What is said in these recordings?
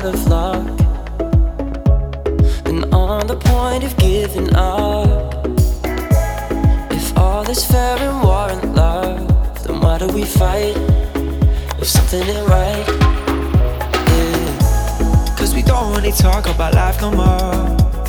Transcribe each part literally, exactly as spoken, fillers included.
of luck and on the point of giving up. If all is fair in war and love, then why do we fight if something ain't right? Yeah. Cause we don't really talk about life no more.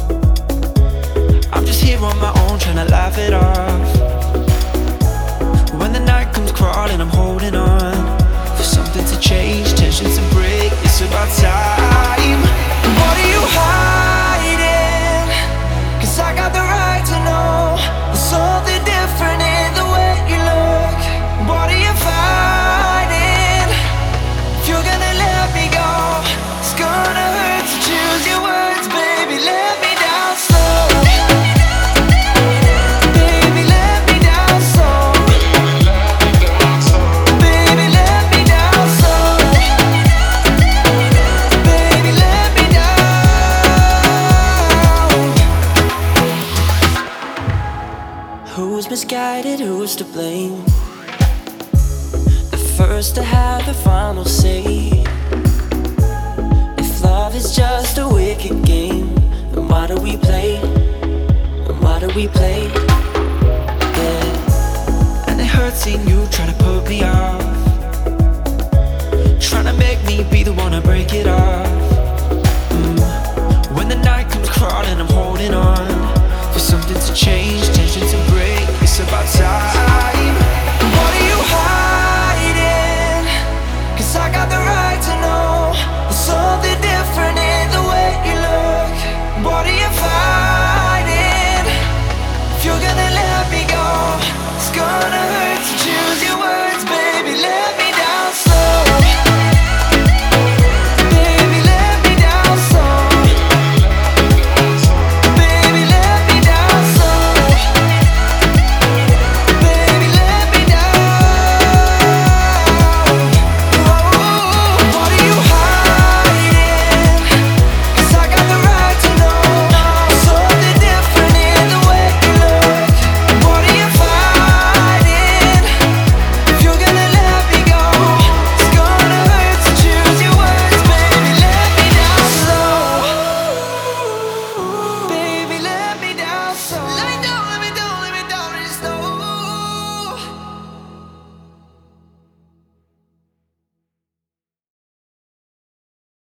I'm just here on my own trying to laugh it off. When the night comes crawling, I'm holding on for something to change, tension to break. It's about time. What are you hiding? Cause I got the right to know there's something different in the way you look. What are you fighting? If you're gonna let me go, it's gonna hurt to choose your words, baby. Let me down slow. Baby, let me down slow. Baby, let me down slow. Baby, let me down. Who's misguided, who's to blame? The first to have the final say. If love is just a wicked game, then why do we play? And why do we play? Yeah. And it hurts seeing you trying to put me off, trying to make me be the one to break it off. mm. When the night comes crawling, I'm holding on